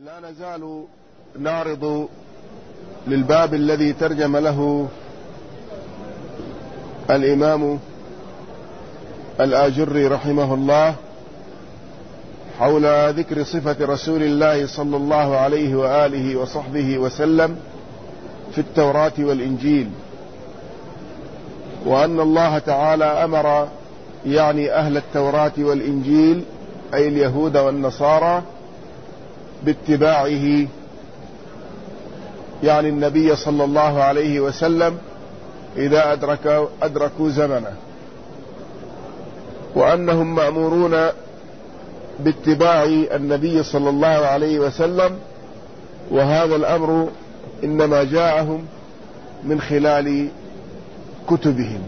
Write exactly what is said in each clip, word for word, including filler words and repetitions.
لا نزال نعرض للباب الذي ترجم له الإمام الآجري رحمه الله حول ذكر صفة رسول الله صلى الله عليه وآله وصحبه وسلم في التوراة والإنجيل، وأن الله تعالى أمر يعني أهل التوراة والإنجيل أي اليهود والنصارى باتباعه يعني النبي صلى الله عليه وسلم إذا أدركوا, أدركوا زمنه، وأنهم مأمورون باتباع النبي صلى الله عليه وسلم، وهذا الأمر إنما جاءهم من خلال كتبهم.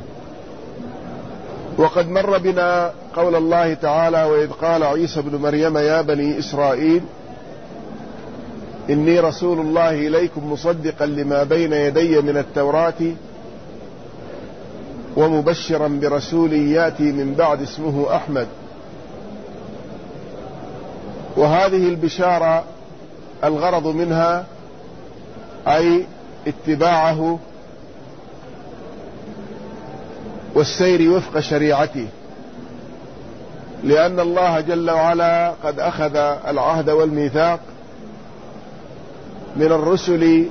وقد مر بنا قول الله تعالى: وإذ قال عيسى ابن مريم يا بني إسرائيل إني رسول الله إليكم مصدقا لما بين يدي من التوراة ومبشرا برسول ياتي من بعد اسمه أحمد. وهذه البشارة الغرض منها أي اتباعه والسير وفق شريعته، لأن الله جل وعلا قد أخذ العهد والميثاق من الرسل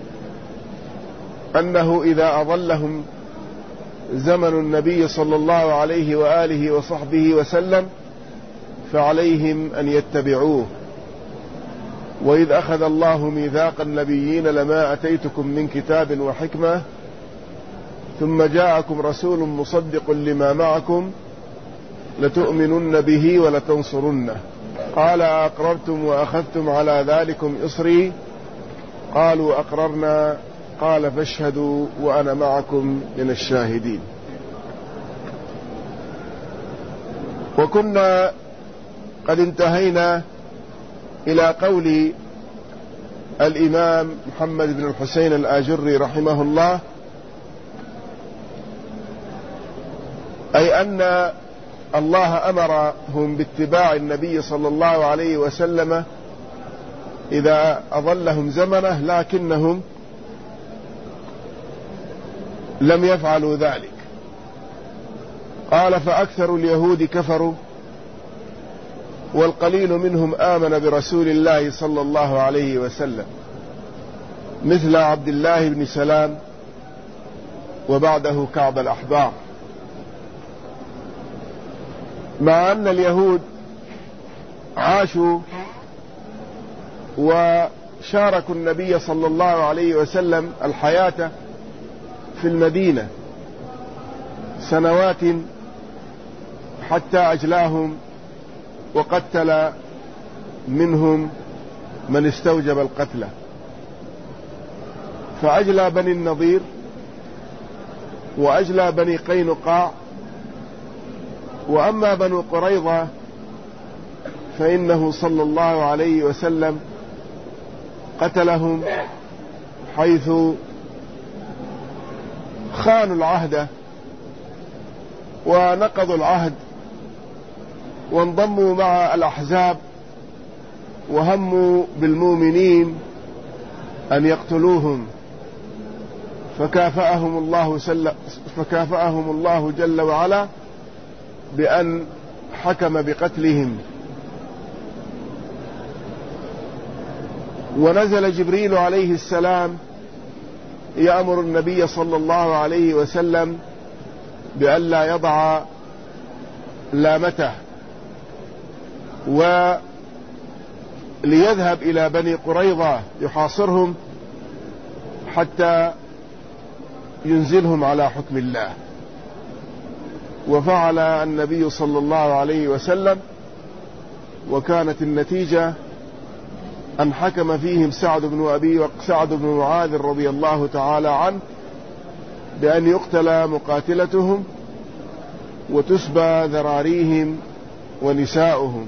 أنه إذا أضلهم زمن النبي صلى الله عليه وآله وصحبه وسلم فعليهم أن يتبعوه. وإذ أخذ الله ميثاق النبيين لما أتيتكم من كتاب وحكمة ثم جاءكم رسول مصدق لما معكم لتؤمنن به ولتنصرنه قال أقررتم وأخذتم على ذلكم إصري قالوا أقررنا قال فاشهدوا وأنا معكم من الشاهدين. وكنا قد انتهينا إلى قول الإمام محمد بن الحسين الآجري رحمه الله، أي أن الله أمرهم باتباع النبي صلى الله عليه وسلم إذا أضلهم زمنه، لكنهم لم يفعلوا ذلك. قال: فأكثر اليهود كفروا والقليل منهم آمن برسول الله صلى الله عليه وسلم، مثل عبد الله بن سلام وبعده كعب الأحبار. مع أن اليهود عاشوا وشاركوا النبي صلى الله عليه وسلم الحياة في المدينة سنوات حتى أجلاهم وقتل منهم من استوجب القتل، فأجلى بني النضير وأجلى بني قينقاع. وأما بنو قريظة فإنه صلى الله عليه وسلم قتلهم حيث خانوا العهد ونقضوا العهد وانضموا مع الأحزاب وهموا بالمؤمنين أن يقتلوهم، فكافأهم الله, سل... فكافأهم الله جل وعلا بأن حكم بقتلهم. ونزل جبريل عليه السلام يأمر النبي صلى الله عليه وسلم بأن لا يضع لامته، وليذهب إلى بني قريظة يحاصرهم حتى ينزلهم على حكم الله. وفعل النبي صلى الله عليه وسلم، وكانت النتيجة أن حكم فيهم سعد بن أبي سعد بن معاذ رضي الله تعالى عنه بأن يقتل مقاتلتهم وتسبى ذراريهم ونساؤهم.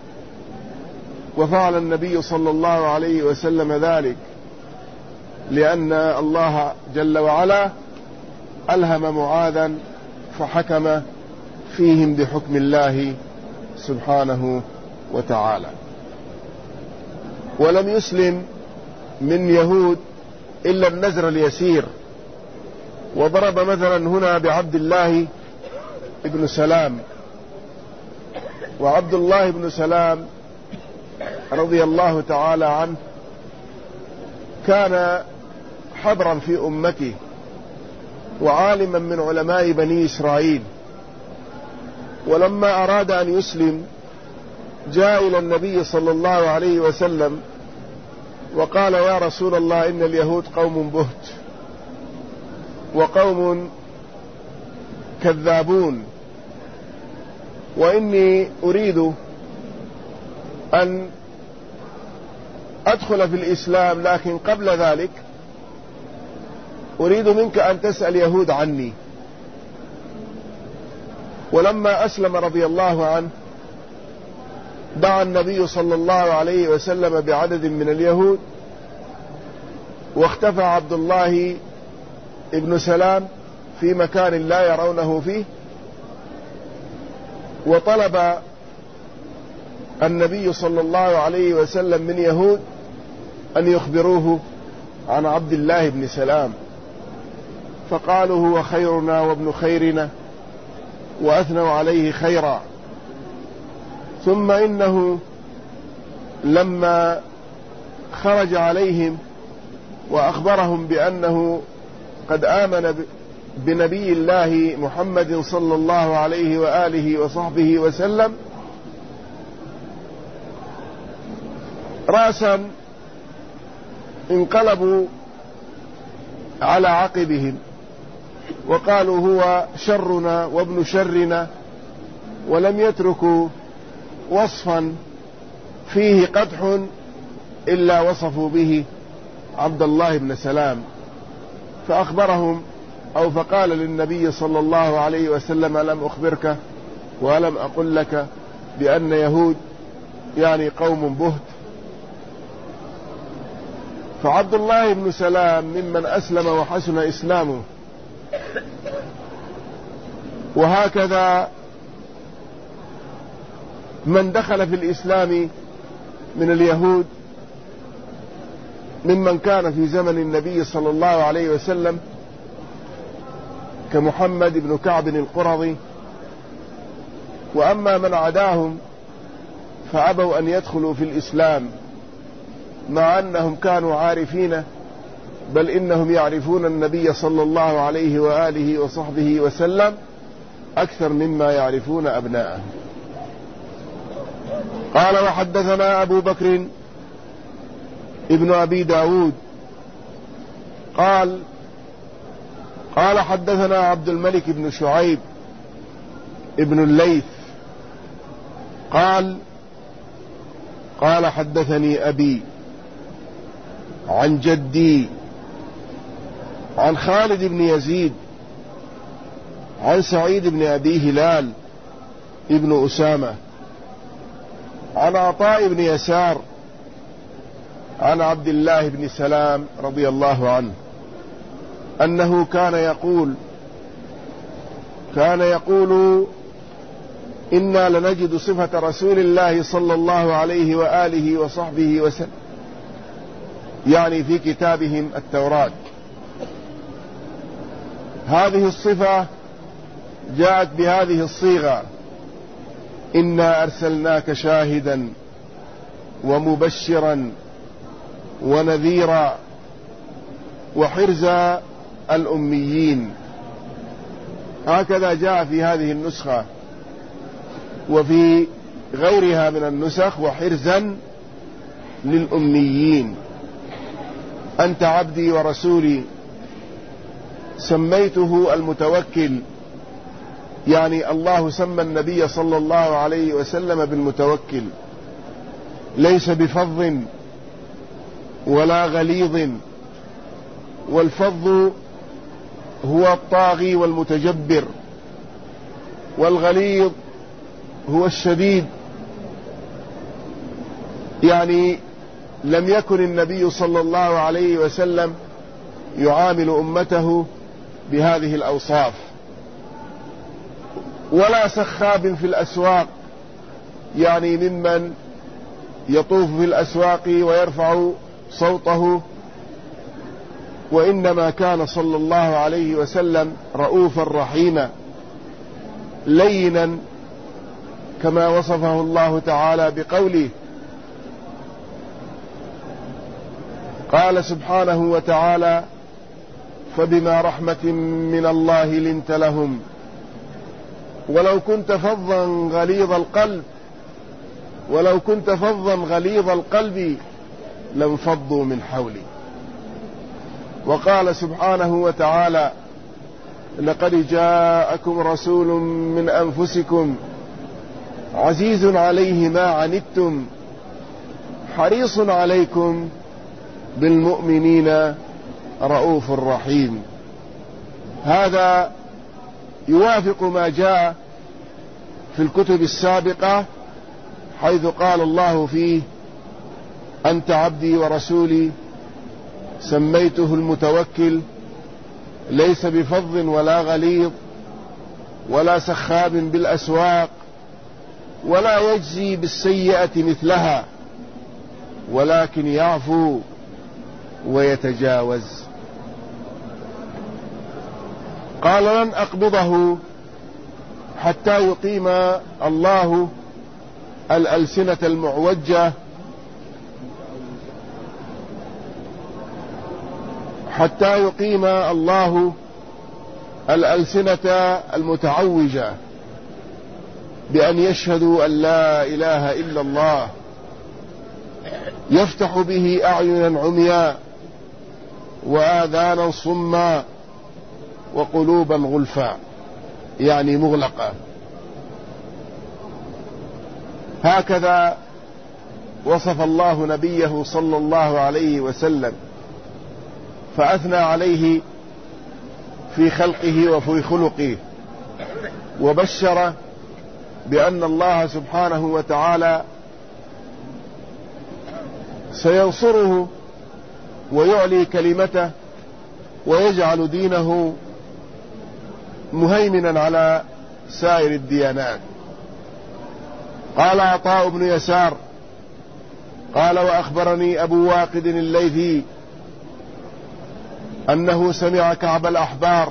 وفعل النبي صلى الله عليه وسلم ذلك لأن الله جل وعلا ألهم معاذا فحكم فيهم بحكم الله سبحانه وتعالى. ولم يسلم من يهود إلا النزر اليسير. وضرب مثلا هنا بعبد الله بن سلام. وعبد الله بن سلام رضي الله تعالى عنه كان حبرا في أمته وعالما من علماء بني إسرائيل، ولما أراد أن يسلم جاء إلى النبي صلى الله عليه وسلم وقال: يا رسول الله، إن اليهود قوم بهت وقوم كذابون، وإني أريد أن أدخل في الإسلام، لكن قبل ذلك أريد منك أن تسأل يهود عني. ولما أسلم رضي الله عنه دعا النبي صلى الله عليه وسلم بعدد من اليهود، واختفى عبد الله ابن سلام في مكان لا يرونه فيه، وطلب النبي صلى الله عليه وسلم من يهود أن يخبروه عن عبد الله بن سلام، فقالوا: هو خيرنا وابن خيرنا، وأثنوا عليه خيرا. ثم إنه لما خرج عليهم وأخبرهم بأنه قد آمن بنبي الله محمد صلى الله عليه وآله وصحبه وسلم، رأسا انقلبوا على عقبهم وقالوا: هو شرنا وابن شرنا، ولم يتركوا وصفا فيه قدح إلا وصفوا به عبد الله بن سلام. فأخبرهم أو فقال للنبي صلى الله عليه وسلم: ألم أخبرك وألم أقل لك بأن يهود يعني قوم بهت؟ فعبد الله بن سلام ممن أسلم وحسن إسلامه. وهكذا من دخل في الإسلام من اليهود ممن كان في زمن النبي صلى الله عليه وسلم كمحمد بن كعب القرظي. وأما من عداهم فأبوا أن يدخلوا في الإسلام، مع أنهم كانوا عارفين، بل إنهم يعرفون النبي صلى الله عليه وآله وصحبه وسلم أكثر مما يعرفون أبناءه. قال: وحدثنا أبو بكر ابن أبي داود قال قال حدثنا عبد الملك بن شعيب ابن الليث قال قال حدثني أبي عن جدي عن خالد بن يزيد عن سعيد بن أبي هلال ابن أسامة عن عطاء بن يسار عن عبد الله بن سلام رضي الله عنه أنه كان يقول كان يقول إنا لنجد صفة رسول الله صلى الله عليه وآله وصحبه وسلم، يعني في كتابهم التوراة. هذه الصفة جاءت بهذه الصيغة: إنا أرسلناك شاهدا ومبشرا ونذيرا وحرزا الأميين. هكذا جاء في هذه النسخة، وفي غيرها من النسخ: وحرزا للأميين. أنت عبدي ورسولي، سميته المتوكل، يعني الله سمى النبي صلى الله عليه وسلم بالمتوكل، ليس بفظ ولا غليظ. والفظ هو الطاغي والمتجبر، والغليظ هو الشديد. يعني لم يكن النبي صلى الله عليه وسلم يعامل أمته بهذه الأوصاف. ولا سخاب في الأسواق، يعني ممن يطوف في الأسواق ويرفع صوته، وإنما كان صلى الله عليه وسلم رؤوفا رحيما لينا، كما وصفه الله تعالى بقوله: قال سبحانه وتعالى: فبما رحمة من الله لنت لهم ولو كنت فظا غليظ القلب ولو كنت فظا غليظ القلب لانفضوا من حولي. وقال سبحانه وتعالى: لقد جاءكم رسول من أنفسكم عزيز عليه ما عنتم حريص عليكم بالمؤمنين رؤوف رحيم. هذا يوافق ما جاء في الكتب السابقة، حيث قال الله فيه: أنت عبدي ورسولي سميته المتوكل، ليس بفظ ولا غليظ ولا سخاب بالأسواق، ولا يجزي بالسيئة مثلها، ولكن يعفو ويتجاوز. قال: لن أقبضه حتى يقيم الله الألسنة المعوجة حتى يقيم الله الألسنة المتعوجة بأن يشهدوا أن لا إله إلا الله، يفتح به أعينا عمياء وآذانا صما وقلوبا غلفا، يعني مغلقة. هكذا وصف الله نبيه صلى الله عليه وسلم، فأثنى عليه في خلقه وفي خلقه، وبشر بأن الله سبحانه وتعالى سينصره ويعلي كلمته ويجعل دينه مهيمنا على سائر الديانات. قال عطاء بن يسار قال: وأخبرني أبو واقد الليثي أنه سمع كعب الأحبار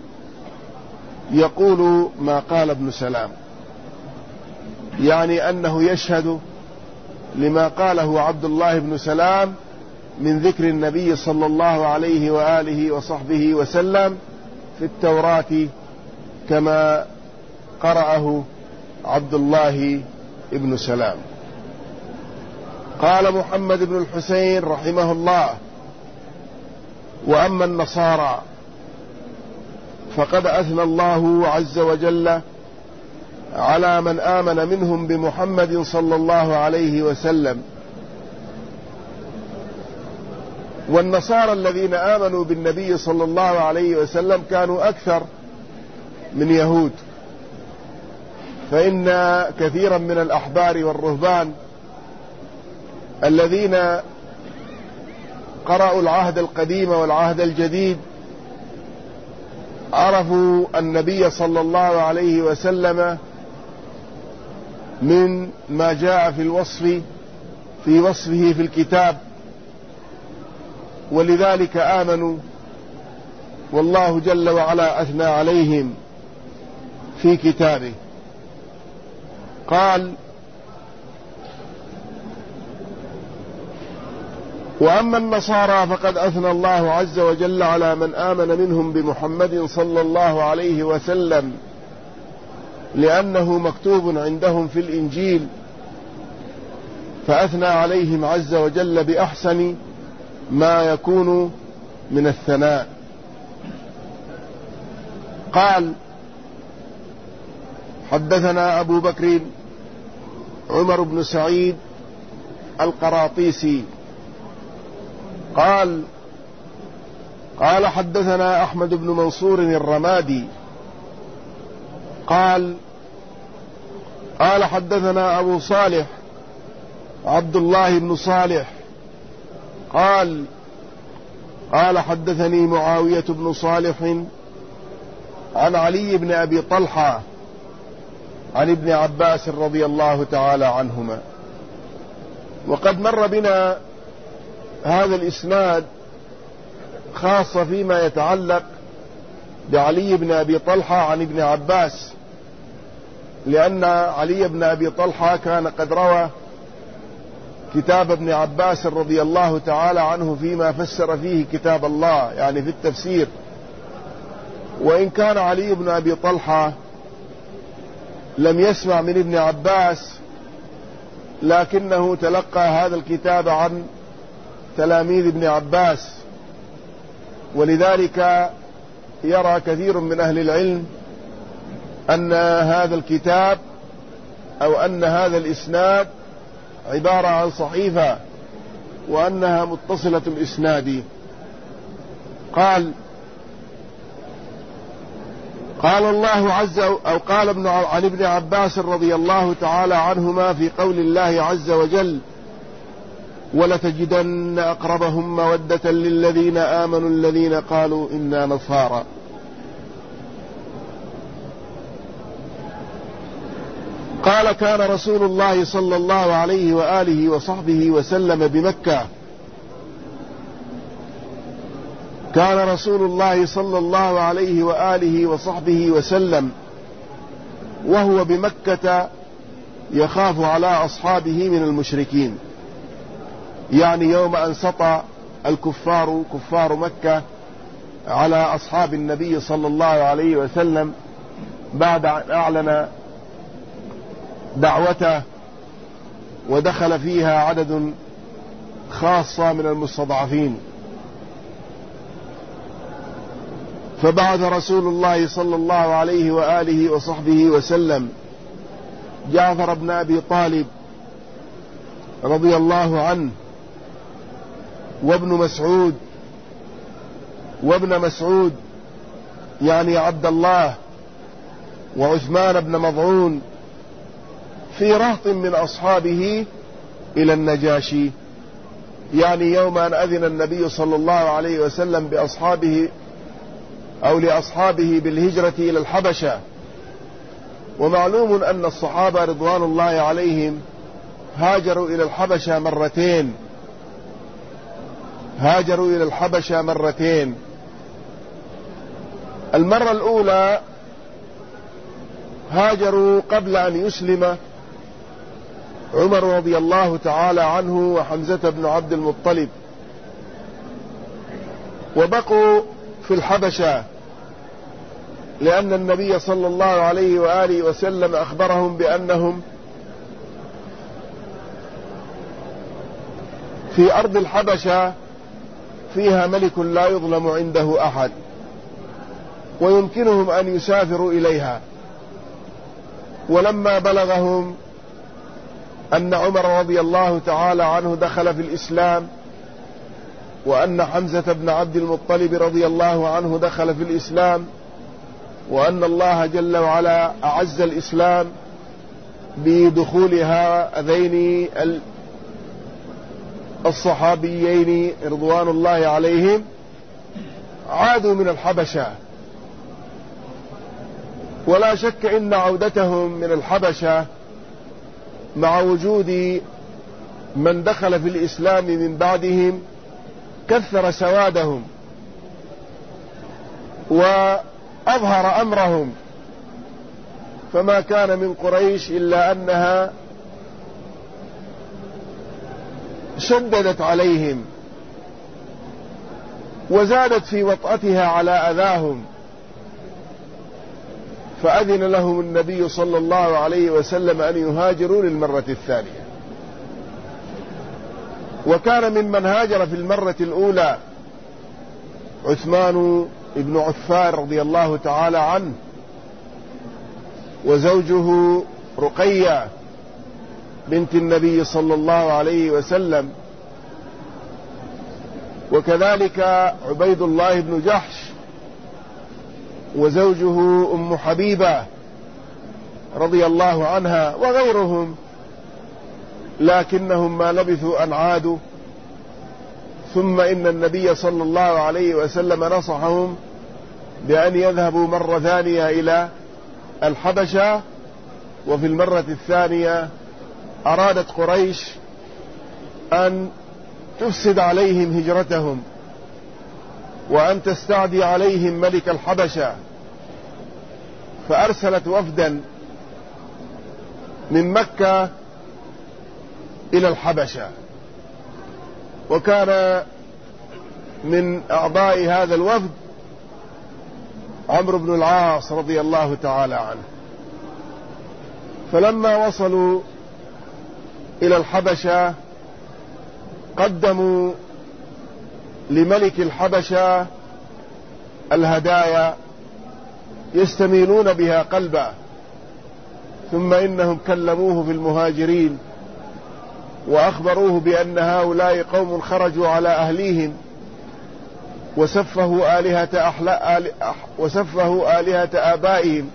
يقول ما قال ابن سلام، يعني أنه يشهد لما قاله عبد الله بن سلام من ذكر النبي صلى الله عليه وآله وصحبه وسلم في التوراة كما قرأه عبد الله بن سلام. قال محمد بن الحسين رحمه الله: وأما النصارى فقد أثنى الله عز وجل على من آمن منهم بمحمد صلى الله عليه وسلم، والنصارى الذين آمنوا بالنبي صلى الله عليه وسلم كانوا أكثر من يهود، فإن كثيرا من الأحبار والرهبان الذين قرأوا العهد القديم والعهد الجديد عرفوا النبي صلى الله عليه وسلم من ما جاء في الوصف في وصفه في الكتاب، ولذلك آمنوا، والله جل وعلا أثنى عليهم في كتابه. قال: وأما النصارى فقد أثنى الله عز وجل على من آمن منهم بمحمد صلى الله عليه وسلم، لأنه مكتوب عندهم في الإنجيل، فأثنى عليهم عز وجل بأحسن ما يكون من الثناء. قال: حدثنا أبو بكر عمر بن سعيد القراطيسي قال: قال حدثنا أحمد بن منصور الرمادي قال: قال حدثنا أبو صالح عبد الله بن صالح قال: قال حدثني معاوية بن صالح عن علي بن أبي طلحة عن ابن عباس رضي الله تعالى عنهما وقد مر بنا هذا الإسناد خاصة فيما يتعلق بعلي بن أبي طلحة عن ابن عباس، لأن علي بن أبي طلحة كان قد روى كتاب ابن عباس رضي الله تعالى عنه فيما فسر فيه كتاب الله، يعني في التفسير. وإن كان علي بن أبي طلحة لم يسمع من ابن عباس، لكنه تلقى هذا الكتاب عن تلاميذ ابن عباس، ولذلك يرى كثير من أهل العلم أن هذا الكتاب أو أن هذا الإسناد عبارة عن صحيفة وأنها متصلة الإسناد. قال قال الله عز أو قال ابن عن ابن عباس رضي الله تعالى عنهما في قول الله عز وجل: ولتجدن أقربهم مودة للذين آمنوا الذين قالوا إنا نصارى. قال: كان رسول الله صلى الله عليه وآله وصحبه وسلم بمكة كان رسول الله صلى الله عليه وآله وصحبه وسلم وهو بمكة يخاف على أصحابه من المشركين، يعني يوم أن سطى الكفار كفار مكة على أصحاب النبي صلى الله عليه وسلم بعد أن أعلن دعوته ودخل فيها عدد خاصة من المستضعفين. فبعث رسول الله صلى الله عليه وآله وصحبه وسلم جعفر بن أبي طالب رضي الله عنه وابن مسعود وابن مسعود يعني عبد الله وعثمان بن مضعون في رهط من أصحابه إلى النجاشي، يعني يوم أن أذن النبي صلى الله عليه وسلم بأصحابه أو لأصحابه بالهجرة إلى الحبشة. ومعلوم أن الصحابة رضوان الله عليهم هاجروا إلى الحبشة مرتين هاجروا إلى الحبشة مرتين المرة الأولى هاجروا قبل أن يسلم عمر رضي الله تعالى عنه وحمزة بن عبد المطلب، وبقوا في الحبشة لأن النبي صلى الله عليه وآله وسلم أخبرهم بأنهم في أرض الحبشة فيها ملك لا يظلم عنده أحد ويمكنهم أن يسافروا إليها. ولما بلغهم أن عمر رضي الله تعالى عنه دخل في الإسلام وأن حمزة بن عبد المطلب رضي الله عنه دخل في الإسلام وأن الله جل وعلا أعز الإسلام بدخول هذين الصحابيين رضوان الله عليهم، عادوا من الحبشة. ولا شك إن عودتهم من الحبشة مع وجود من دخل في الإسلام من بعدهم كثر سوادهم وأظهر أمرهم، فما كان من قريش إلا أنها شددت عليهم وزادت في وطأتها على أذاهم، فأذن لهم النبي صلى الله عليه وسلم أن يهاجروا للمرة الثانية. وكان ممن هاجر في المرة الأولى عثمان بن عفان رضي الله تعالى عنه وزوجه رقية بنت النبي صلى الله عليه وسلم، وكذلك عبيد الله بن جحش وزوجه أم حبيبة رضي الله عنها وغيرهم، لكنهم ما لبثوا أن عادوا. ثم إن النبي صلى الله عليه وسلم نصحهم بأن يذهبوا مرة ثانية إلى الحبشة. وفي المرة الثانية أرادت قريش أن تفسد عليهم هجرتهم وأن تستعدي عليهم ملك الحبشة، فأرسلت وفدا من مكة إلى الحبشة، وكان من أعضاء هذا الوفد عمرو بن العاص رضي الله تعالى عنه. فلما وصلوا إلى الحبشة قدموا لملك الحبشة الهدايا يستميلون بها قلبه، ثم إنهم كلموه في المهاجرين وأخبروه بأن هؤلاء قوم خرجوا على أهليهم وسفهوا آلهة, أحل... وسفهوا آلهة آبائهم،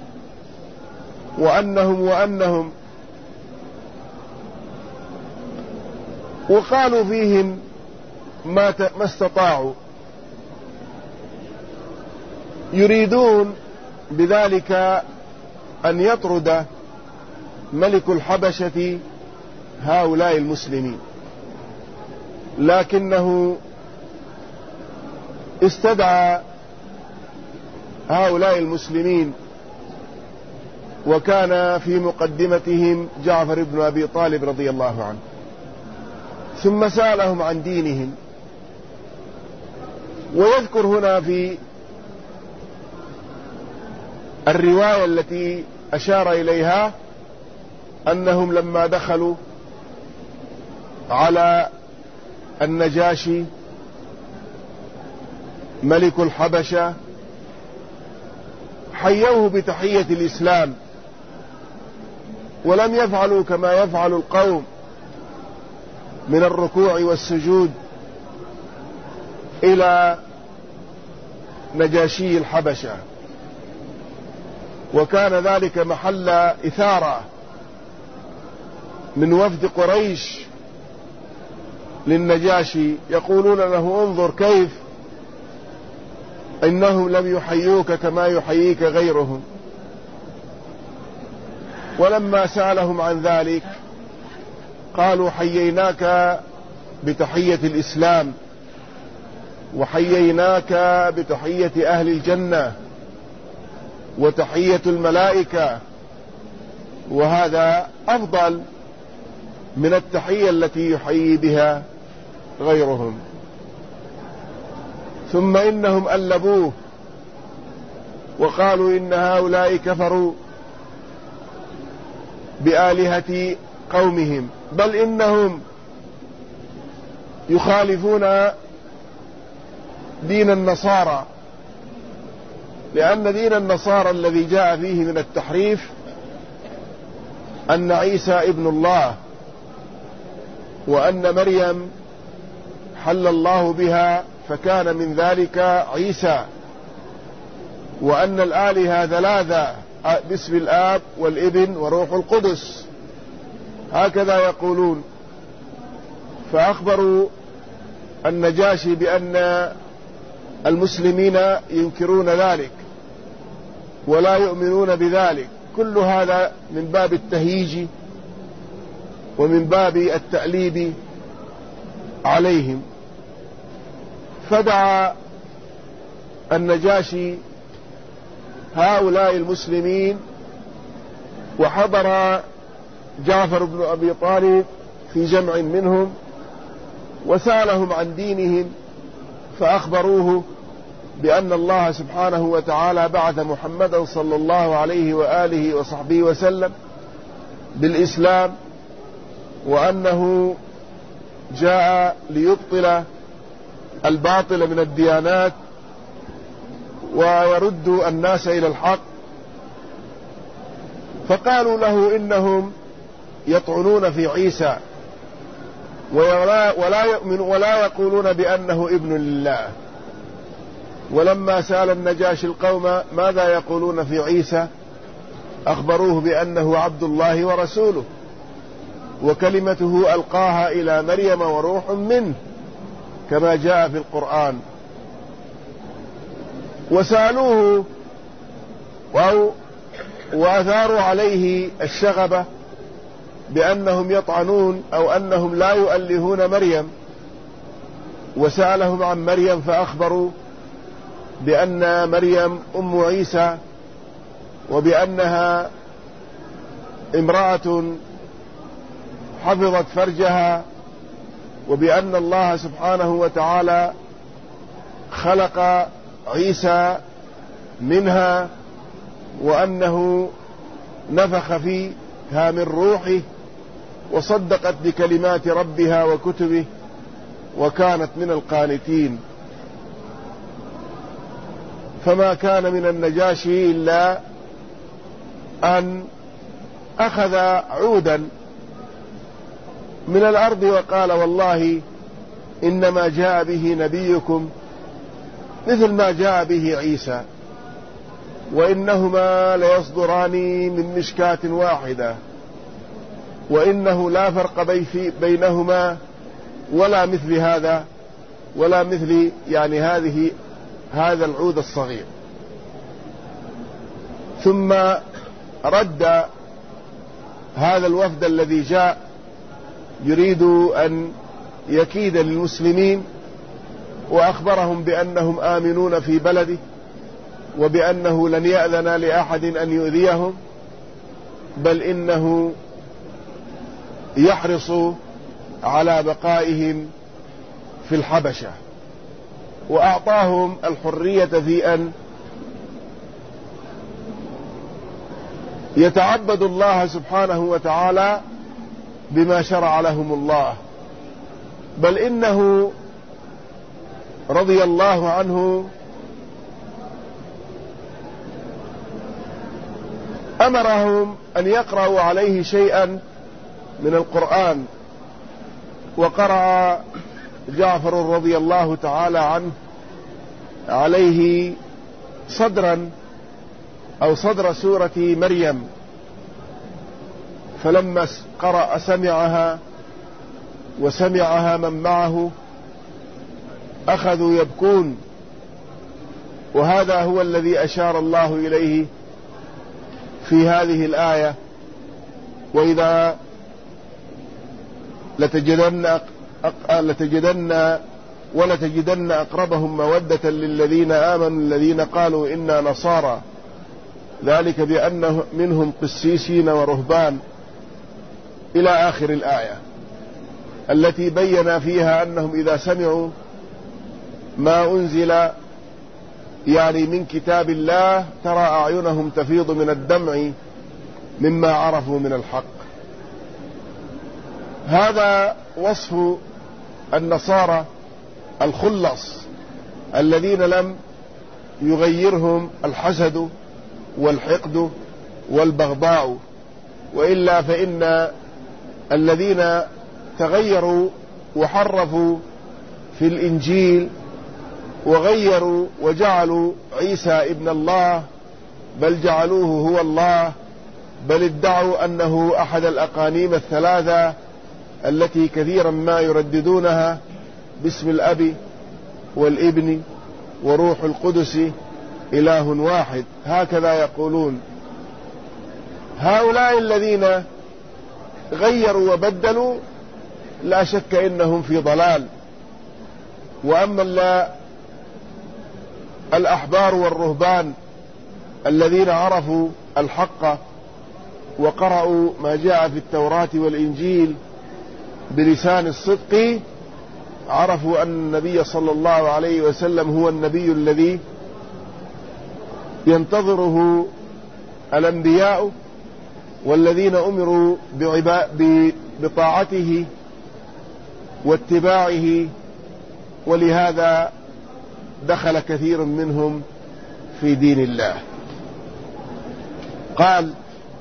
وأنهم وأنهم وقالوا فيهم ما, ت... ما استطاعوا، يريدون بذلك أن يطرد ملك الحبشة هؤلاء المسلمين، لكنه استدعى هؤلاء المسلمين، وكان في مقدمتهم جعفر بن أبي طالب رضي الله عنه، ثم سألهم عن دينهم. ويذكر هنا في الرواية التي أشار إليها أنهم لما دخلوا على النجاشي ملك الحبشة حيوه بتحية الإسلام، ولم يفعلوا كما يفعل القوم من الركوع والسجود إلى نجاشي الحبشة، وكان ذلك محل إثارة من وفد قريش للنجاشي، يقولون له انظر كيف إنهم لم يحيوك كما يحييك غيرهم. ولما سألهم عن ذلك قالوا حييناك بتحية الإسلام، وحييناك بتحية أهل الجنة وتحية الملائكة، وهذا أفضل من التحية التي يحيي بها غيرهم. ثم إنهم ألبوه وقالوا إن هؤلاء كفروا بآلهة قومهم، بل إنهم يخالفون دين النصارى، لأن دين النصارى الذي جاء فيه من التحريف أن عيسى ابن الله، وأن مريم حل الله بها فكان من ذلك عيسى، وأن الآلهة ثلاثة باسم الآب والابن وروح القدس، هكذا يقولون. فأخبروا النجاشي بأن المسلمين ينكرون ذلك ولا يؤمنون بذلك، كل هذا من باب التهييج ومن باب التأليب عليهم. فدعا النجاشي هؤلاء المسلمين، وحضر جعفر بن أبي طالب في جمع منهم وسألهم عن دينهم، فأخبروه بأن الله سبحانه وتعالى بعث محمدا صلى الله عليه وآله وصحبه وسلم بالإسلام، وأنه جاء ليبطل الباطل من الديانات ويرد الناس إلى الحق. فقالوا له إنهم يطعنون في عيسى ولا, ولا, يؤمن ولا يقولون بأنه ابن لله. ولما سأل النجاشي القوم ماذا يقولون في عيسى أخبروه بأنه عبد الله ورسوله، وكلمته ألقاها إلى مريم وروح منه كما جاء في القرآن. وسألوه وأثاروا عليه الشغبة بأنهم يطعنون أو أنهم لا يؤلهون مريم، وسألهم عن مريم فأخبروا بأن مريم أم عيسى، وبأنها امرأة حفظت فرجها، وبأن الله سبحانه وتعالى خلق عيسى منها، وأنه نفخ فيها من روحه، وصدقت بكلمات ربها وكتبه، وكانت من القانتين. فما كان من النجاشي إلا أن أخذ عودا من الأرض وقال والله إنما جاء به نبيكم مثل ما جاء به عيسى، وإنهما ليصدران من مشكاة واحدة، وإنه لا فرق بينهما ولا مثل هذا ولا مثل يعني هذه هذا العود الصغير. ثم رد هذا الوفد الذي جاء يريد أن يكيد للمسلمين، وأخبرهم بأنهم آمنون في بلده، وبأنه لن يأذن لأحد أن يؤذيهم، بل إنه يحرص على بقائهم في الحبشة، وأعطاهم الحرية في أن يتعبدوا الله سبحانه وتعالى بما شرع لهم الله، بل إنه رضي الله عنه أمرهم أن يقرأوا عليه شيئا من القرآن، وقرأ جعفر رضي الله تعالى عنه عليه صدرا أو صدر سورة مريم، فلما قرأ سمعها وسمعها من معه أخذوا يبكون، وهذا هو الذي أشار الله إليه في هذه الآية: وإذا لتجدن لتجدن ولتجدن أقربهم مودة للذين آمنوا الذين قالوا إنا نصارى، ذلك بأن منهم قسيسين ورهبان، إلى آخر الآية التي بين فيها أنهم إذا سمعوا ما أنزل يعني من كتاب الله ترى أعينهم تفيض من الدمع مما عرفوا من الحق. هذا وصف النصارى الخلص الذين لم يغيرهم الحسد والحقد والبغضاء، وإلا فإن الذين تغيروا وحرفوا في الإنجيل وغيروا وجعلوا عيسى ابن الله، بل جعلوه هو الله، بل ادعوا أنه أحد الأقانيم الثلاثة التي كثيرا ما يرددونها باسم الأب والابن وروح القدس إله واحد، هكذا يقولون. هؤلاء الذين غيروا وبدلوا لا شك إنهم في ضلال. وأما الأحبار والرهبان الذين عرفوا الحق وقرأوا ما جاء في التوراة والإنجيل بلسان الصدق، عرفوا أن النبي صلى الله عليه وسلم هو النبي الذي ينتظره الأنبياء والذين أمروا بطاعته واتباعه، ولهذا دخل كثير منهم في دين الله. قال: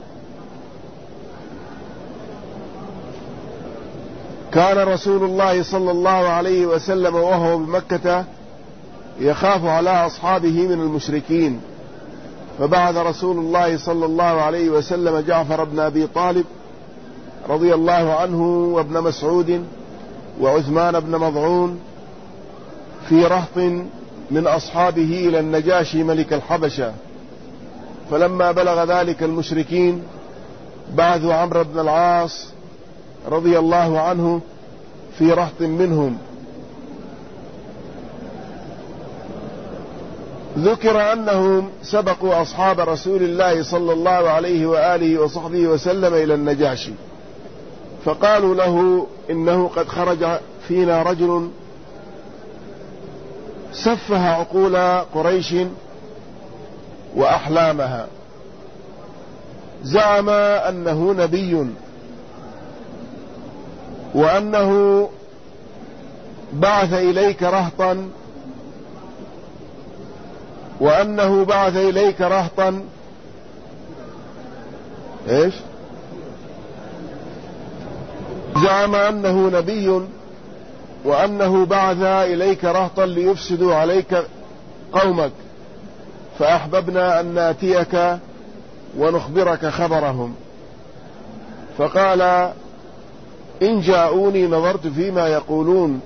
كان رسول الله صلى الله عليه وسلم وهو بمكة يخاف على أصحابه من المشركين، فبعث رسول الله صلى الله عليه وسلم جعفر بن أبي طالب رضي الله عنه وابن مسعود وعثمان بن مضعون في رهط من أصحابه إلى النجاشي ملك الحبشة. فلما بلغ ذلك المشركين بعثوا عمرو بن العاص رضي الله عنه في رهط منهم. ذكر أنهم سبقوا أصحاب رسول الله صلى الله عليه وآله وصحبه وسلم إلى النجاشي، فقالوا له إنه قد خرج فينا رجل سفه عقول قريش وأحلامها، زعم أنه نبي وأنه بعث إليك رهطا وأنه بعث إليك رهطا إيش زعم أنه نبي وأنه بعث إليك رهطا ليفسدوا عليك قومك، فأحببنا أن نأتيك ونخبرك خبرهم. فقال إن جاءوني نظرت فيما يقولون.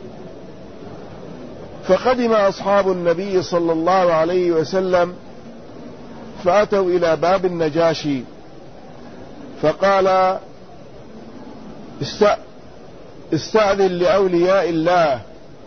فقدم أصحاب النبي صلى الله عليه وسلم فأتوا إلى باب النجاشي، فقال استأذن لأولياء الله،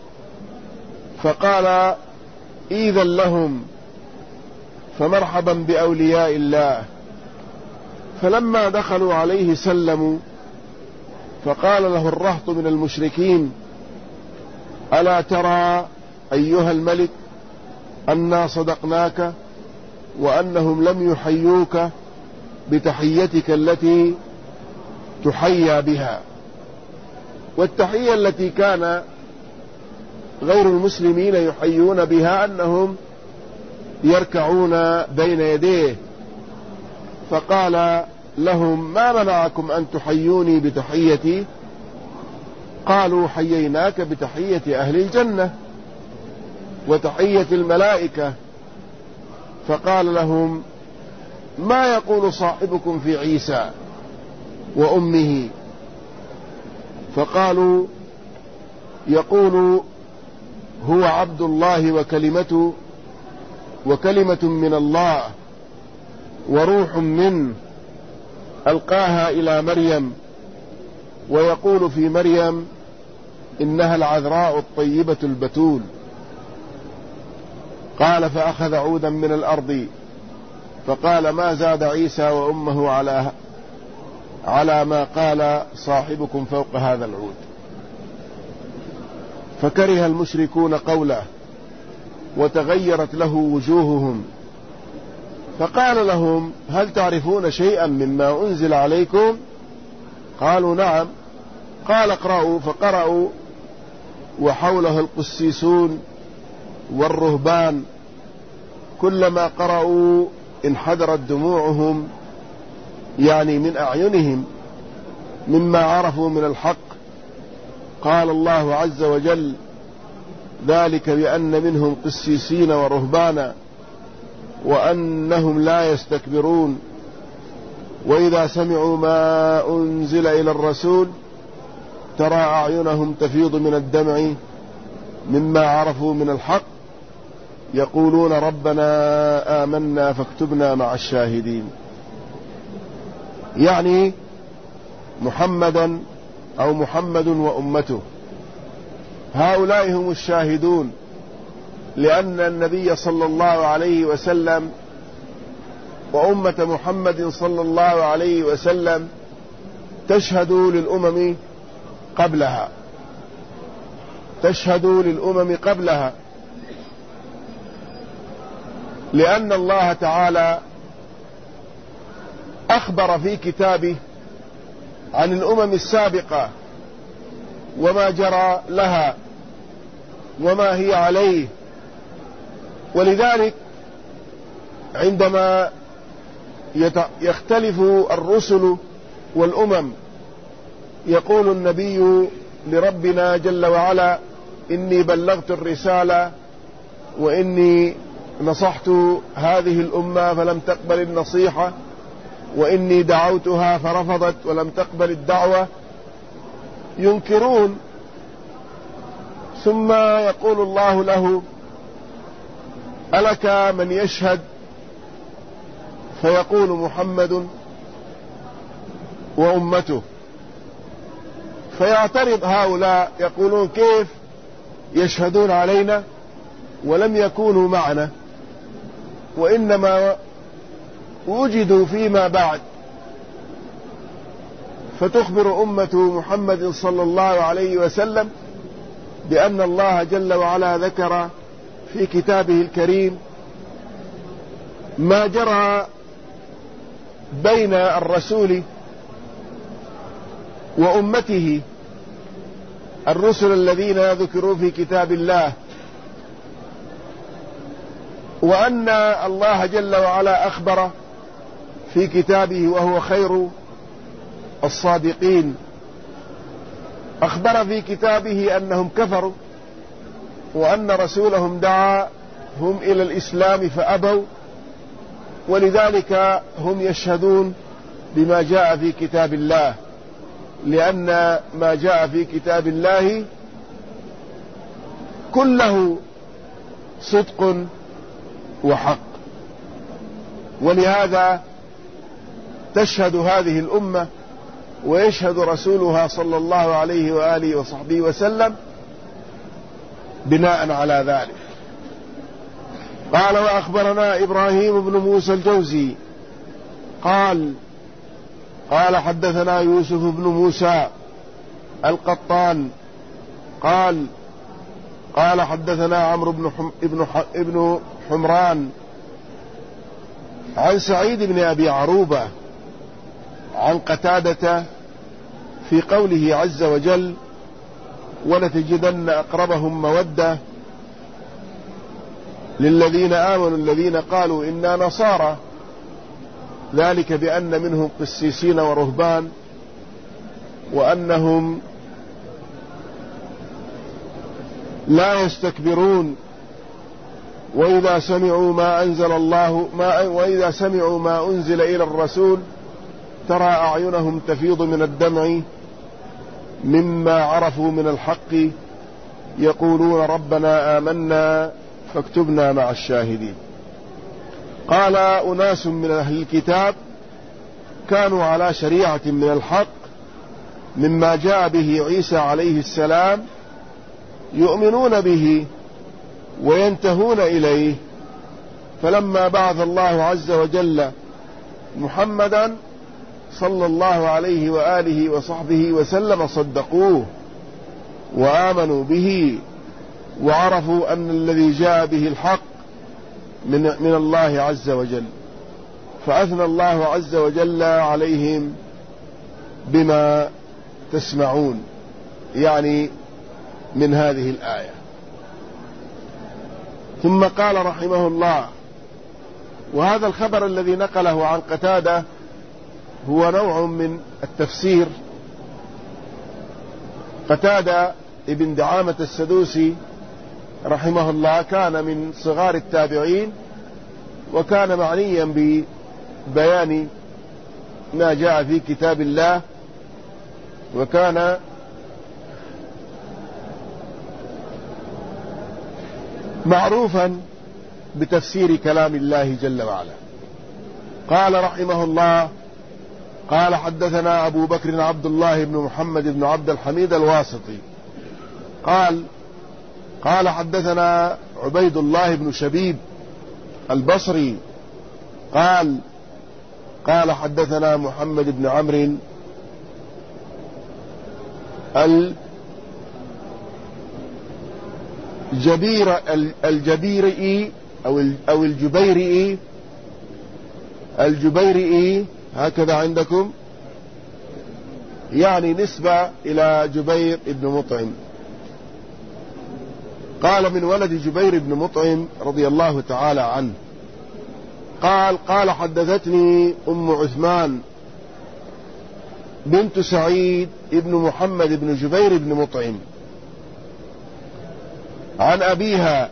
فقال إذن لهم، فمرحبا بأولياء الله. فلما دخلوا عليه سلموا، فقال له الرهط من المشركين ألا ترى أيها الملك أنا صدقناك وأنهم لم يحيوك بتحيتك التي تحيى بها. والتحية التي كان غير المسلمين يحيون بها أنهم يركعون بين يديه. فقال لهم ما منعكم أن تحيوني بتحيتي؟ قالوا حييناك بتحية أهل الجنة وتحية الملائكة. فقال لهم ما يقول صاحبكم في عيسى وأمه؟ فقالوا يقول هو عبد الله وكلمته وكلمة من الله وروح منه ألقاها إلى مريم، ويقول في مريم إنها العذراء الطيبة البتول. قال فأخذ عودا من الأرض فقال ما زاد عيسى وأمه على على ما قال صاحبكم فوق هذا العود. فكره المشركون قوله وتغيرت له وجوههم، فقال لهم هل تعرفون شيئا مما أنزل عليكم؟ قالوا نعم. قال اقرأوا، فقرأوا وحوله القسيسون والرهبان، كلما قرأوا انحدرت دموعهم يعني من أعينهم مما عرفوا من الحق. قال الله عز وجل ذلك بأن منهم قسيسين ورهبانا وأنهم لا يستكبرون وإذا سمعوا ما أنزل إلى الرسول ترى أعينهم تفيض من الدمع مما عرفوا من الحق يقولون ربنا آمنا فاكتبنا مع الشاهدين. يعني محمدا أو محمد وأمته هؤلاء هم الشاهدون، لأن النبي صلى الله عليه وسلم وأمة محمد صلى الله عليه وسلم تشهد للأمم قبلها تشهد للأمم قبلها لأن الله تعالى أخبر في كتابه عن الأمم السابقة وما جرى لها وما هي عليه. ولذلك عندما يختلف الرسل والأمم يقول النبي لربنا جل وعلا إني بلغت الرسالة وإني نصحت هذه الأمة فلم تقبل النصيحة وإني دعوتها فرفضت ولم تقبل الدعوة، ينكرون. ثم يقول الله له ألك من يشهد؟ فيقول محمد وأمته. فيعترض هؤلاء يقولون كيف يشهدون علينا ولم يكونوا معنا، وإنما وجدوا فيما بعد. فتخبر أمة محمد صلى الله عليه وسلم بأن الله جل وعلا ذكر في كتابه الكريم ما جرى بين الرسول وأمته، الرسل الذين ذكروا في كتاب الله، وأن الله جل وعلا أخبر في كتابه وهو خير الصادقين، أخبر في كتابه أنهم كفروا، وأن رسولهم دعاهم إلى الإسلام فأبوا، ولذلك هم يشهدون بما جاء في كتاب الله، لأن ما جاء في كتاب الله كله صدق وحق. ولهذا تشهد هذه الأمة ويشهد رسولها صلى الله عليه وآله وصحبه وسلم بناء على ذلك. قال: وأخبرنا إبراهيم بن موسى الجوزي قال قال حدثنا يوسف بن موسى القطان قال قال حدثنا عمرو بن حم ابن, ابن حمران عن سعيد بن أبي عروبة عن قتادة في قوله عز وجل: ولتجدن أقربهم مودة للذين آمنوا الذين قالوا إنا نصارى، ذلك بأن منهم قسيسين ورهبان وأنهم لا يستكبرون، وإذا سمعوا ما أنزل الله ما وإذا سمعوا ما أنزل إلى الرسول ترى أعينهم تفيض من الدمع مما عرفوا من الحق يقولون ربنا آمنا فاكتبنا مع الشاهدين. قال: أناس من أهل الكتاب كانوا على شريعة من الحق مما جاء به عيسى عليه السلام، يؤمنون به وينتهون إليه، فلما بعث الله عز وجل محمدا صلى الله عليه وآله وصحبه وسلم صدقوه وآمنوا به، وعرفوا أن الذي جاء به الحق من, من الله عز وجل، فأثنى الله عز وجل عليهم بما تسمعون، يعني من هذه الآية. ثم قال رحمه الله: وهذا الخبر الذي نقله عن قتادة هو نوع من التفسير. قتادة ابن دعامة السدوسي رحمه الله كان من صغار التابعين، وكان معنيا ببيان ما جاء في كتاب الله، وكان معروفا بتفسير كلام الله جل وعلا. قال رحمه الله: قال حدثنا أبو بكر عبد الله بن محمد بن عبد الحميد الواسطي قال قال حدثنا عبيد الله بن شبيب البصري قال قال حدثنا محمد بن عمرو الجبير الجبيري أو أو الجبيري الجبيري هكذا عندكم، يعني نسبة إلى جبير بن مطعم. قال: من ولد جبير بن مطعم رضي الله تعالى عنه. قال قال حدثتني أم عثمان بنت سعيد ابن محمد بن جبير بن مطعم عن أبيها،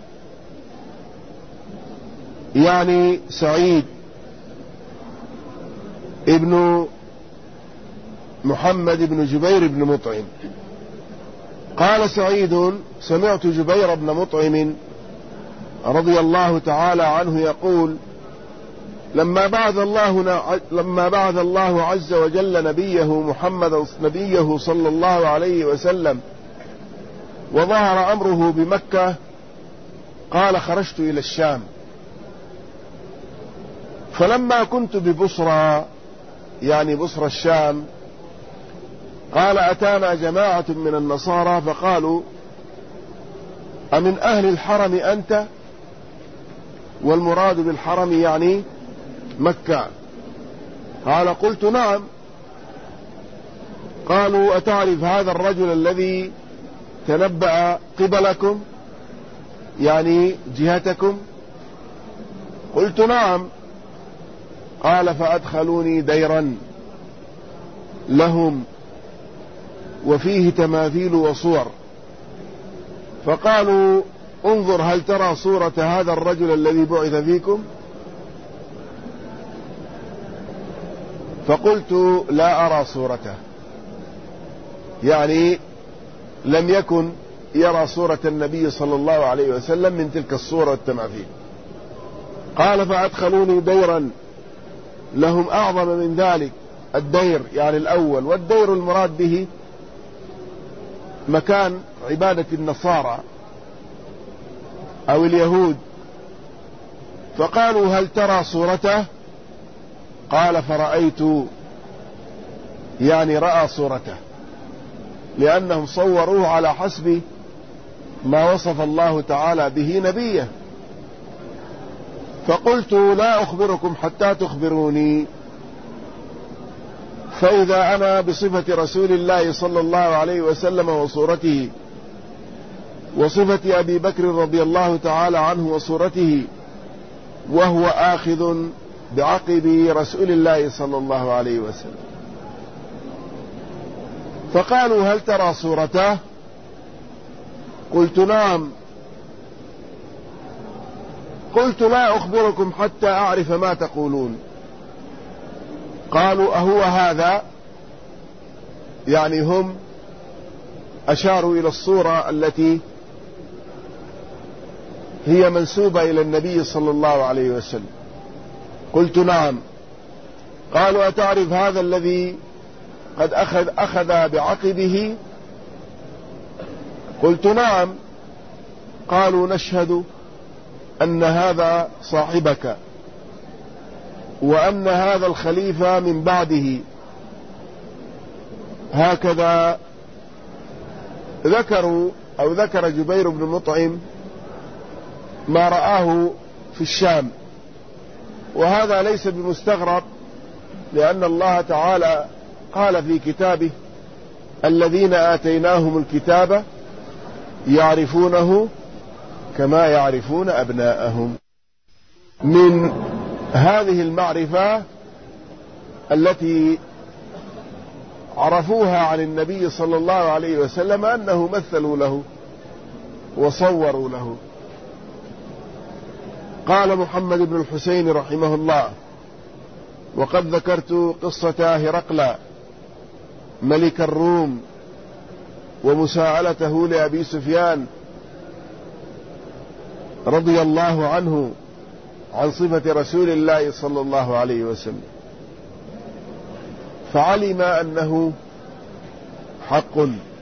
يعني سعيد ابن محمد بن جبير بن مطعم. قال سعيد: سمعت جبير بن مطعم رضي الله تعالى عنه يقول: لما بعث الله لما بعث الله عز وجل نبيه محمد نبيه صلى الله عليه وسلم وظهر أمره بمكة قال خرجت إلى الشام، فلما كنت ببصرى يعني بصرى الشام قال أتانا جماعة من النصارى فقالوا أمن أهل الحرم أنت؟ والمراد بالحرم يعني مكة. قال قلت نعم. قالوا أتعرف هذا الرجل الذي تنبأ قبلكم يعني جهتكم؟ قلت نعم. قال فأدخلوني ديرا لهم وفيه تماثيل وصور، فقالوا انظر هل ترى صورة هذا الرجل الذي بعث فيكم؟ فقلت لا أرى صورته، يعني لم يكن يرى صورة النبي صلى الله عليه وسلم من تلك الصورة والتماثيل. قال فأدخلوني ديرا لهم أعظم من ذلك، الدير يعني الأول، والدير المراد به مكان عبادة النصارى أو اليهود. فقالوا هل ترى صورته؟ قال فرأيت، يعني رأى صورته، لأنهم صوروه على حسب ما وصف الله تعالى به نبيه. فقلت لا أخبركم حتى تخبروني، فإذا أنا بصفة رسول الله صلى الله عليه وسلم وصورته وصفة أبي بكر رضي الله تعالى عنه وصورته، وهو آخذ بعقب رسول الله صلى الله عليه وسلم. فقالوا هل ترى صورته؟ قلت نعم. قلت لا أخبركم حتى أعرف ما تقولون. قالوا أهو هذا؟ يعني هم أشاروا إلى الصورة التي هي منسوبة إلى النبي صلى الله عليه وسلم. قلت نعم. قالوا أتعرف هذا الذي قد أخذ, أخذ بعقبه؟ قلت نعم. قالوا نشهد أن هذا صاحبك وأن هذا الخليفة من بعده. هكذا ذكروا أو ذكر جبير بن مطعم ما رآه في الشام، وهذا ليس بمستغرب، لأن الله تعالى قال في كتابه الذين آتيناهم الكتاب يعرفونه كما يعرفون أبناءهم. من هذه المعرفة التي عرفوها عن النبي صلى الله عليه وسلم أنه مثلوا له وصوروا له. قال محمد بن الحسين رحمه الله: وقد ذكرت قصة هرقل ملك الروم ومساءلته لأبي سفيان رضي الله عنه عن صفة رسول الله صلى الله عليه وسلم، فعلم أنه حق،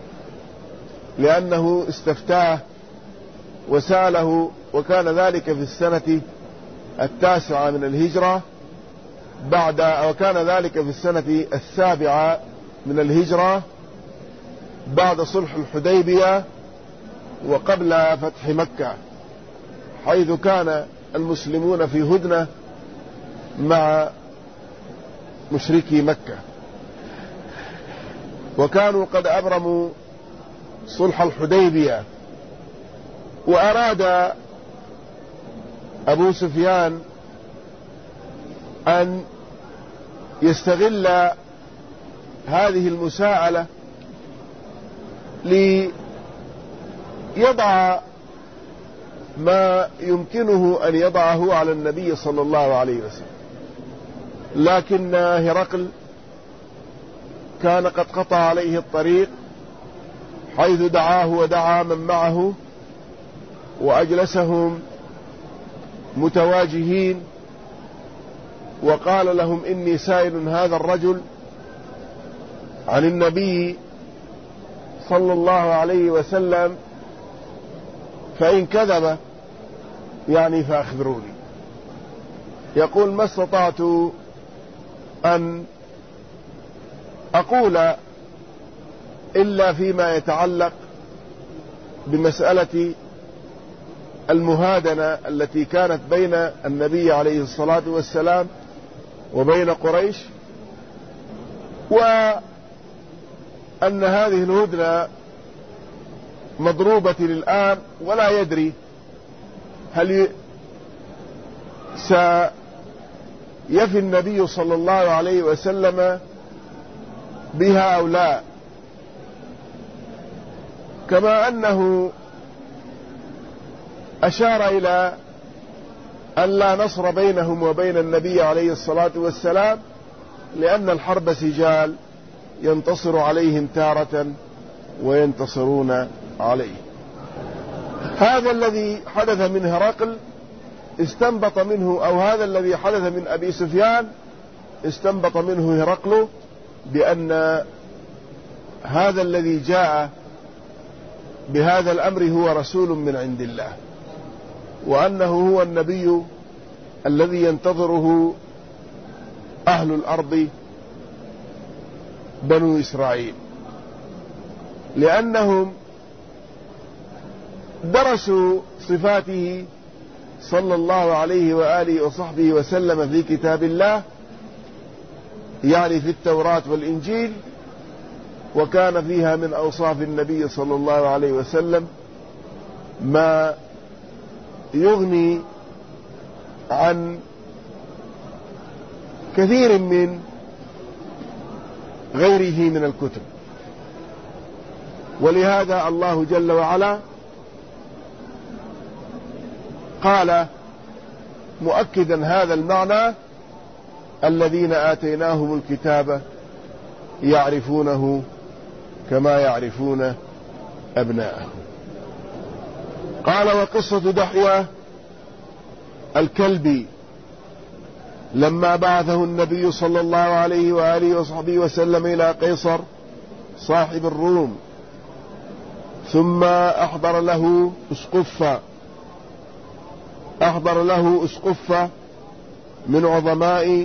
لأنه استفتاه وسأله، وكان ذلك في السنة التاسعة من الهجرة بعد وكان ذلك في السنة السابعة من الهجرة بعد صلح الحديبية وقبل فتح مكة، حيث كان المسلمون في هدنة مع مشركي مكة، وكانوا قد أبرموا صلح الحديبية. وأراد أبو سفيان أن يستغل هذه المساءلة ليضع ما يمكنه أن يضعه على النبي صلى الله عليه وسلم، لكن هرقل كان قد قطع عليه الطريق، حيث دعاه ودعا من معه وأجلسهم متواجهين وقال لهم إني سائل هذا الرجل عن النبي صلى الله عليه وسلم فإن كذب يعني فأخبروني. يقول ما استطعت أن أقول إلا فيما يتعلق بمسألة المهادنة التي كانت بين النبي عليه الصلاة والسلام وبين قريش، وأن هذه الهدنة مضروبة الآن ولا يدري هل سيفي النبي صلى الله عليه وسلم بها أو لا. كما أنه أشار إلى أن لا نصر بينهم وبين النبي عليه الصلاة والسلام، لأن الحرب سجال ينتصر عليهم تارة وينتصرون عليه. هذا الذي حدث من هرقل استنبط منه، أو هذا الذي حدث من أبي سفيان استنبط منه هرقل بأن هذا الذي جاء بهذا الأمر هو رسول من عند الله، وأنه هو النبي الذي ينتظره أهل الأرض بنو إسرائيل، لأنهم درسوا صفاته صلى الله عليه وآله وصحبه وسلم في كتاب الله، يعني في التوراة والإنجيل، وكان فيها من أوصاف النبي صلى الله عليه وسلم ما يغني عن كثير من غيره من الكتب. ولهذا الله جل وعلا قال مؤكدا هذا المعنى: الذين آتيناهم الكتاب يعرفونه كما يعرفون أبناءهم. قال وقصة دحية الكلبي لما بعثه النبي صلى الله عليه وآله وصحبه وسلم إلى قيصر صاحب الروم، ثم أحضر له أسقفا أحضر له أسقفا من عظماء،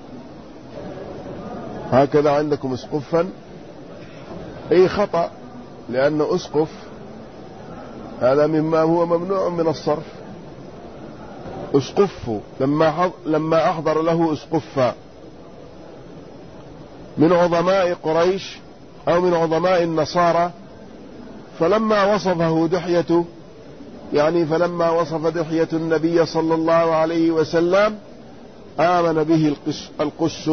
هكذا عندكم أسقفا، أي خطأ، لأن أسقف هذا مما هو ممنوع من الصرف. أسقف لما لما أحضر له أسقفا من عظماء قريش أو من عظماء النصارى، فلما وصفه دحية، يعني فلما وصف دحية النبي صلى الله عليه وسلم آمن به القس, القس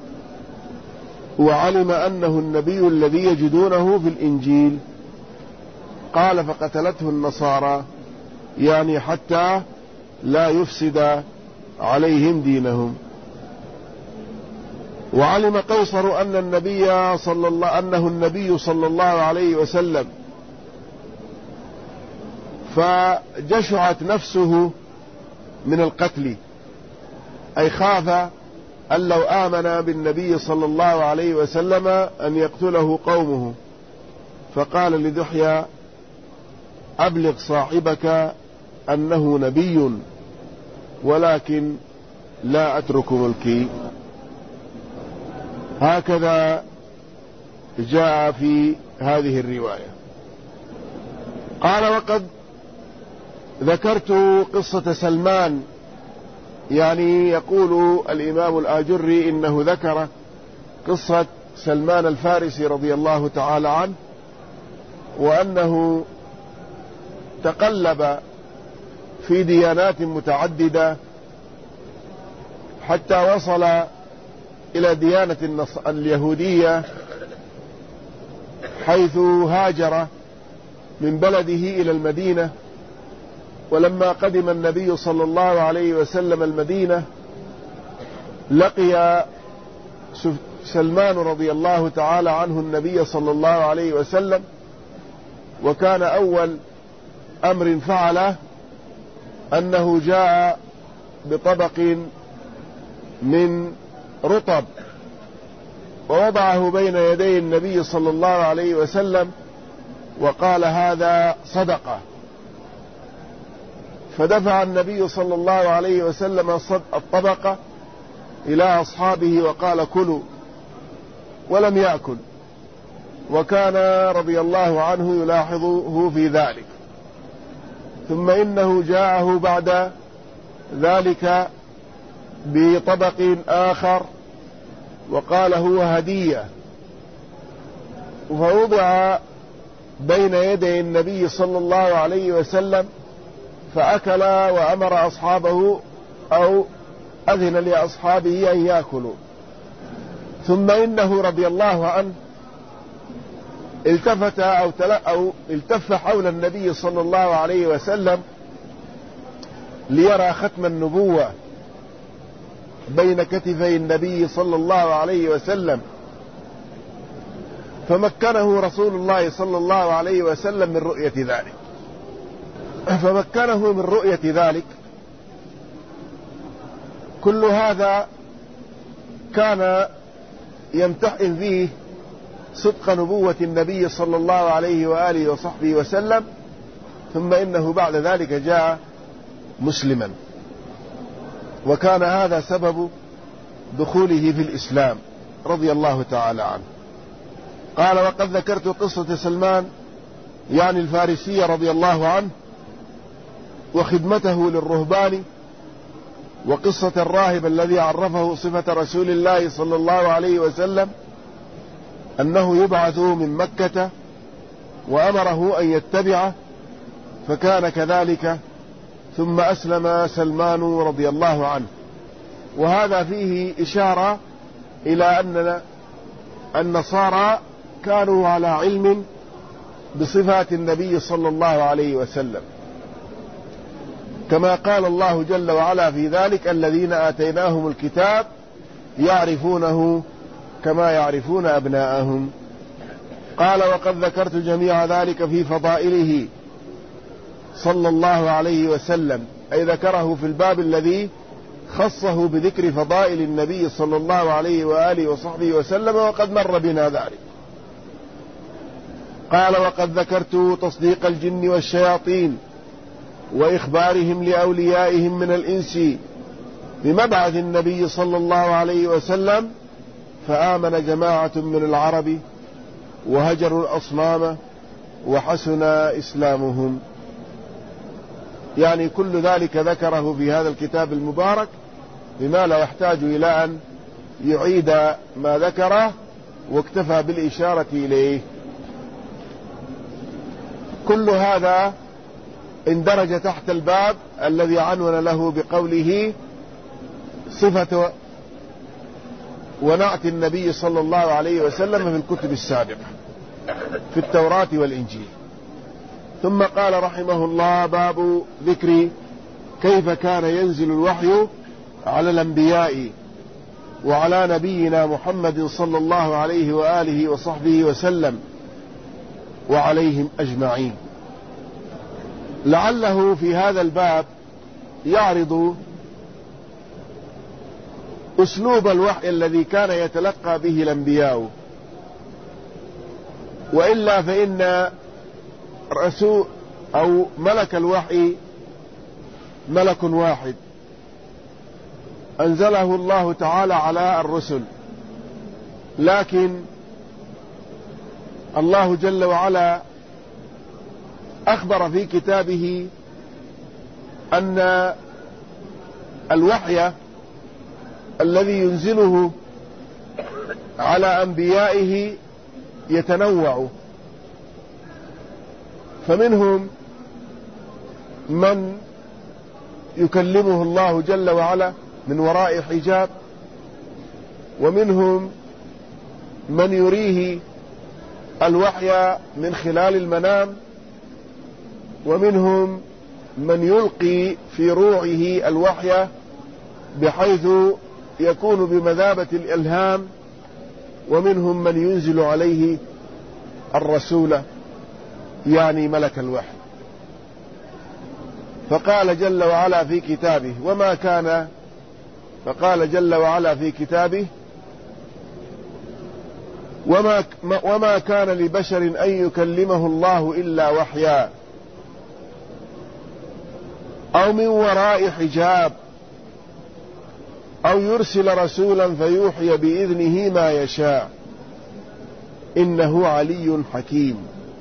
وعلم أنه النبي الذي يجدونه في الإنجيل. قال فقتلته النصارى، يعني حتى لا يفسد عليهم دينهم. وعلم قيصر أن النبي صلى الله أنه النبي صلى الله عليه وسلم، فجشعت نفسه من القتل، أي خاف أن لو آمن بالنبي صلى الله عليه وسلم أن يقتله قومه، فقال لدحية أبلغ صاحبك أنه نبي ولكن لا أترك ملكي. هكذا جاء في هذه الرواية. قال وقد ذكرت قصة سلمان، يعني يقول الإمام الآجري إنه ذكر قصة سلمان الفارسي رضي الله تعالى عنه، وأنه تقلب في ديانات متعددة حتى وصل إلى ديانة اليهودية، حيث هاجر من بلده إلى المدينة. ولما قدم النبي صلى الله عليه وسلم المدينة لقي سلمان رضي الله تعالى عنه النبي صلى الله عليه وسلم، وكان أول أمر فعله أنه جاء بطبق من رطب ووضعه بين يدي النبي صلى الله عليه وسلم وقال هذا صدقة، فدفع النبي صلى الله عليه وسلم الطبقة إلى أصحابه وقال كلوا، ولم يأكل، وكان رضي الله عنه يلاحظه في ذلك. ثم إنه جاءه بعد ذلك بطبق آخر وقال هو هدية، فوضع بين يدي النبي صلى الله عليه وسلم فأكل وأمر أصحابه أو أذن لأصحابه أن يأكلوا. ثم إنه رضي الله عنه التفت أو, أو التف حول النبي صلى الله عليه وسلم ليرى ختم النبوة بين كتفي النبي صلى الله عليه وسلم، فمكنه رسول الله صلى الله عليه وسلم من رؤية ذلك فمكنه من رؤية ذلك. كل هذا كان يمتحن فيه صدق نبوة النبي صلى الله عليه وآله وصحبه وسلم. ثم إنه بعد ذلك جاء مسلما، وكان هذا سبب دخوله في الإسلام رضي الله تعالى عنه. قال وقد ذكرت قصة سلمان يعني الفارسي رضي الله عنه وخدمته للرهبان، وقصة الراهب الذي عرفه صفة رسول الله صلى الله عليه وسلم أنه يبعث من مكة وأمره أن يتبعه فكان كذلك. ثم أسلم سلمان رضي الله عنه، وهذا فيه إشارة إلى أن النصارى كانوا على علم بصفات النبي صلى الله عليه وسلم، كما قال الله جل وعلا في ذلك الذين آتيناهم الكتاب يعرفونه كما يعرفون أبناءهم. قال وقد ذكرت جميع ذلك في فضائله صلى الله عليه وسلم، أي ذكره في الباب الذي خصه بذكر فضائل النبي صلى الله عليه وآله وصحبه وسلم، وقد مر بنا ذلك. قال وقد ذكرت تصديق الجن والشياطين وإخبارهم لأوليائهم من الإنس بمبعث النبي صلى الله عليه وسلم، فآمن جماعة من العرب وهجروا الأصنام وحسن إسلامهم. يعني كل ذلك ذكره في هذا الكتاب المبارك بما لا يحتاج إلى أن يعيد ما ذكره، واكتفى بالإشارة إليه. كل هذا اندرج تحت الباب الذي عنون له بقوله صفة ونعت النبي صلى الله عليه وسلم في الكتب السابقة في التوراة والإنجيل. ثم قال رحمه الله باب ذكر كيف كان ينزل الوحي على الأنبياء وعلى نبينا محمد صلى الله عليه وآله وصحبه وسلم وعليهم أجمعين. لعله في هذا الباب يعرض أسلوب الوحي الذي كان يتلقى به الأنبياء، وإلا فإن رسول أو ملك الوحي ملك واحد أنزله الله تعالى على الرسل، لكن الله جل وعلا أخبر في كتابه أن الوحي الذي ينزله على أنبيائه يتنوع، فمنهم من يكلمه الله جل وعلا من وراء حجاب، ومنهم من يريه الوحي من خلال المنام، ومنهم من يلقي في روعه الوحي بحيث يكون بمثابة الإلهام، ومنهم من ينزل عليه الرسول يعني ملك الوحي. فقال جل وعلا في كتابه وما كان فقال جل وعلا في كتابه: وما, وما كان لبشر أن يكلمه الله إلا وحيا أو من وراء حجاب أو يرسل رسولا فيوحي بإذنه ما يشاء إنه علي حكيم.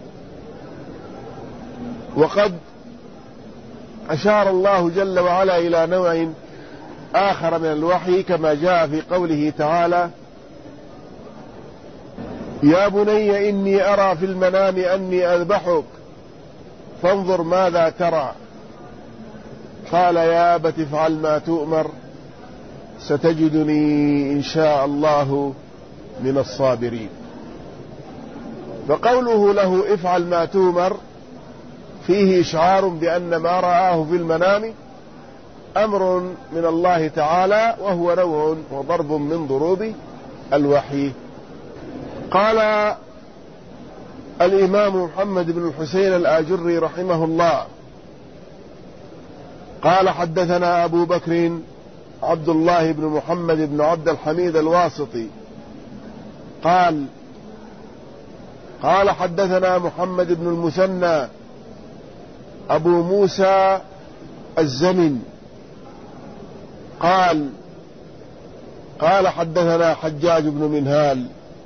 وقد أشار الله جل وعلا إلى نوع آخر من الوحي كما جاء في قوله تعالى: يا بني إني أرى في المنام أني أذبحك فانظر ماذا ترى قال يا أبت افعل ما تؤمر ستجدني إن شاء الله من الصابرين. فقوله له افعل ما تؤمر فيه إشعار بأن ما رآه في المنام أمر من الله تعالى، وهو نوع وضرب من ضروب الوحي. قال الإمام محمد بن الحسين الآجري رحمه الله: قال حدثنا أبو بكر عبد الله بن محمد بن عبد الحميد الواسطي قال قال حدثنا محمد بن المثنى أبو موسى الزمن قال قال حدثنا حجاج بن منهال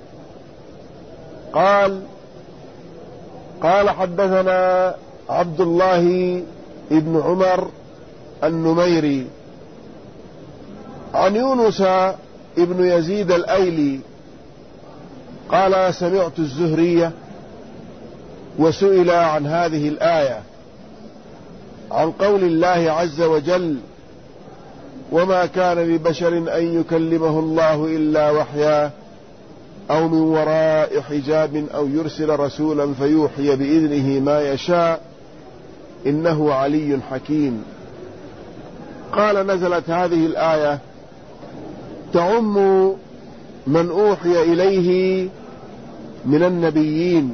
قال قال حدثنا عبد الله بن عمر النميري عن يونس ابن يزيد الأيلي قال سمعت الزهري وسئل عن هذه الآية عن قول الله عز وجل: وما كان لبشر أن يكلمه الله إلا وحيا أو من وراء حجاب أو يرسل رسولا فيوحي بإذنه ما يشاء إنه علي حكيم. قال نزلت هذه الآية تعم من أوحي إليه من النبيين،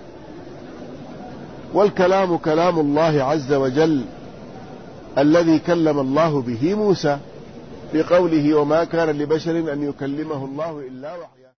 والكلام كلام الله عز وجل الذي كلم الله به موسى في قوله: وما كان لبشر أن يكلمه الله إلا وحيا.